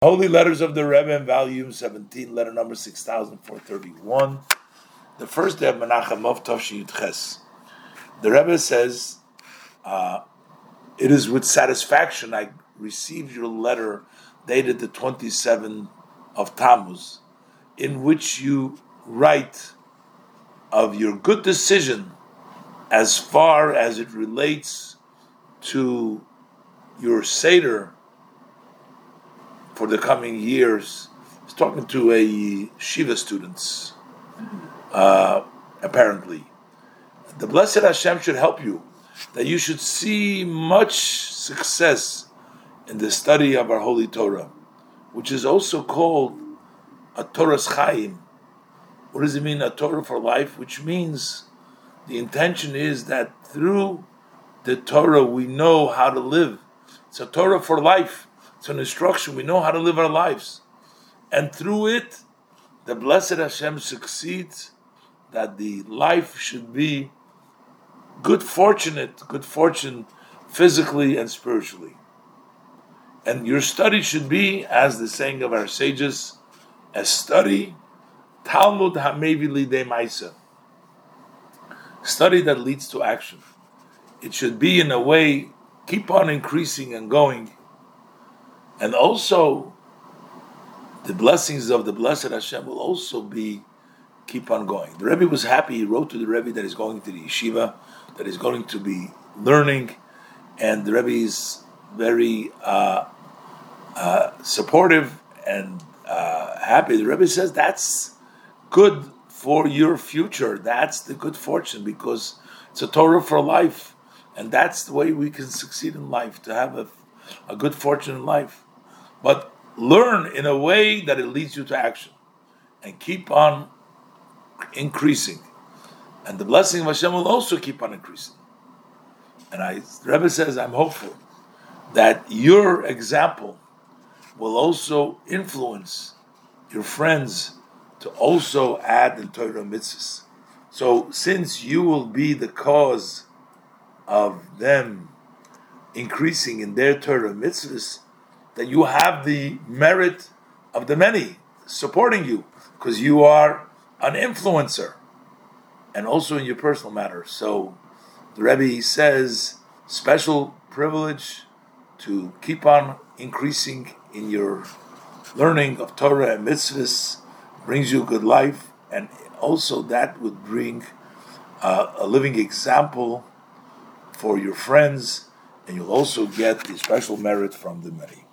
Holy Letters of the Rebbe, volume 17, letter number 6431. The first day of Menachem of Tov Yud Ches. The Rebbe says, it is with satisfaction I received your letter dated the 27th of Tammuz, in which you write of your good decision as far as it relates to your Seder for the coming years. He's talking to a Shiva students, apparently. The Blessed Hashem should help you, that you should see much success in the study of our Holy Torah, which is also called a Torah's Chaim. What does it mean, a Torah for life? Which means the intention is that through the Torah we know how to live. It's a Torah for life. It's an instruction. We know how to live our lives. And through it, the Blessed Hashem succeeds that the life should be good fortune physically and spiritually. And your study should be, as the saying of our sages, a study, Talmud Hamevi Lidei Maisa. Study that leads to action. It should be, in a way, keep on increasing and going. And also, the blessings of the Blessed Hashem will also be keep on going. The Rebbe was happy. He wrote to the Rebbe that he's going to the yeshiva, that he's going to be learning, and the Rebbe is very supportive and happy. The Rebbe says that's good for your future. That's the good fortune, because it's a Torah for life, and that's the way we can succeed in life, to have a good fortune in life. But learn in a way that it leads you to action, and keep on increasing. And the blessing of Hashem will also keep on increasing. And the Rebbe says, I'm hopeful that your example will also influence your friends to also add the Torah mitzvahs. So since you will be the cause of them increasing in their Torah mitzvahs, that you have the merit of the many supporting you, because you are an influencer, and also in your personal matter. So the Rebbe says, special privilege to keep on increasing in your learning of Torah and mitzvahs, brings you a good life, and also that would bring a living example for your friends, and you'll also get the special merit from the many.